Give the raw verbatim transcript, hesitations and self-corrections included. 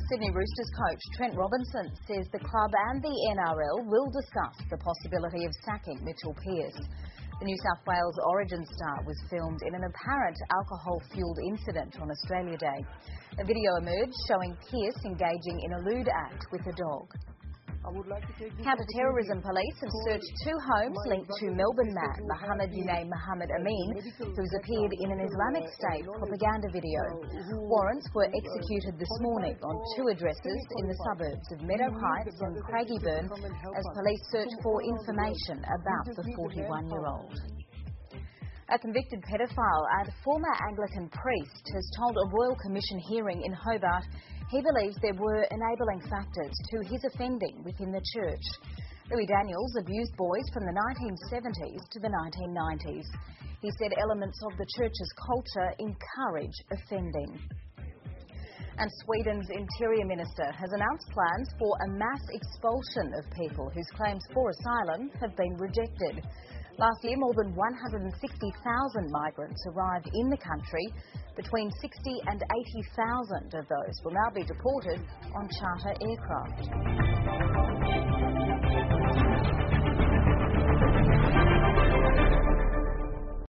Sydney Roosters coach Trent Robinson says the club and the N R L will discuss the possibility of sacking Mitchell Pearce. The New South Wales Origin star was filmed in an apparent alcohol-fuelled incident on Australia Day. A video emerged showing Pearce engaging in a lewd act with a dog. Counter-terrorism police have searched two homes linked to Melbourne man Mohammed Unai Mohammed Amin, who's appeared in an Islamic State propaganda video. Warrants were executed this morning on two addresses in the suburbs of Meadow Heights and Craigieburn as police search for information about the forty-one-year-old. A convicted pedophile and former Anglican priest has told a Royal Commission hearing in Hobart he believes there were enabling factors to his offending within the church. Louis Daniels abused boys from the nineteen seventies to the nineteen nineties. He said elements of the church's culture encourage offending. And Sweden's Interior Minister has announced plans for a mass expulsion of people whose claims for asylum have been rejected. Last year, more than one hundred sixty thousand migrants arrived in the country. Between sixty and eighty thousand of those will now be deported on charter aircraft.